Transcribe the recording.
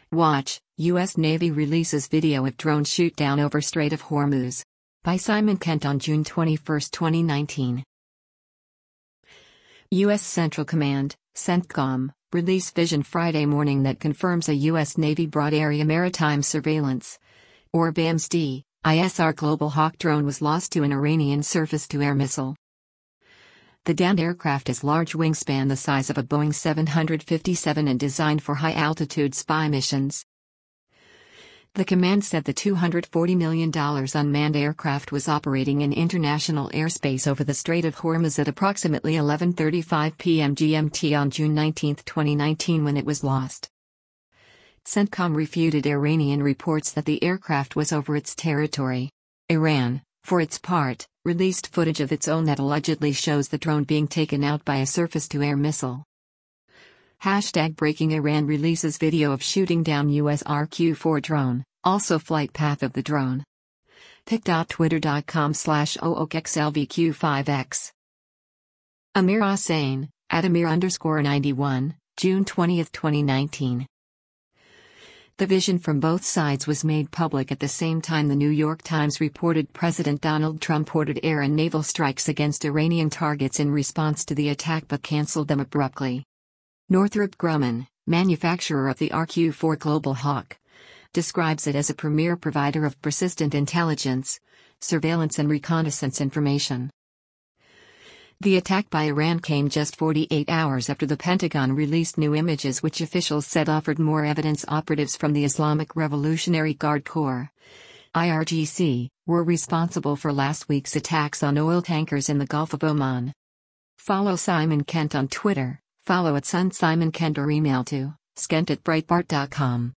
Watch, U.S. Navy releases video of drone shoot-down over Strait of Hormuz. By Simon Kent on June 21, 2019. U.S. Central Command, CENTCOM, released vision Friday morning that confirms a U.S. Navy Broad Area Maritime Surveillance, or BAMSD, ISR Global Hawk drone was lost to an Iranian surface-to-air missile. The downed aircraft is large wingspan the size of a Boeing 757 and designed for high-altitude spy missions. The command said the $240 million unmanned aircraft was operating in international airspace over the Strait of Hormuz at approximately 11:35 p.m. GMT on June 19, 2019 when it was lost. CENTCOM refuted Iranian reports that the aircraft was over its territory. Iran, for its part, released footage of its own that allegedly shows the drone being taken out by a surface-to-air missile. #Breaking Iran releases video of shooting down US RQ-4 drone, also flight path of the drone. pic.twitter.com/ookxlvq5x. Amir Hossain, @Amir_91, June 20, 2019. The vision from both sides was made public at the same time the New York Times reported President Donald Trump ordered air and naval strikes against Iranian targets in response to the attack but canceled them abruptly. Northrop Grumman, manufacturer of the RQ-4 Global Hawk, describes it as a premier provider of persistent intelligence, surveillance and reconnaissance information. The attack by Iran came just 48 hours after the Pentagon released new images which officials said offered more evidence operatives from the Islamic Revolutionary Guard Corps, IRGC, were responsible for last week's attacks on oil tankers in the Gulf of Oman. Follow Simon Kent on Twitter, follow @SunSimonKent or email to skent@breitbart.com.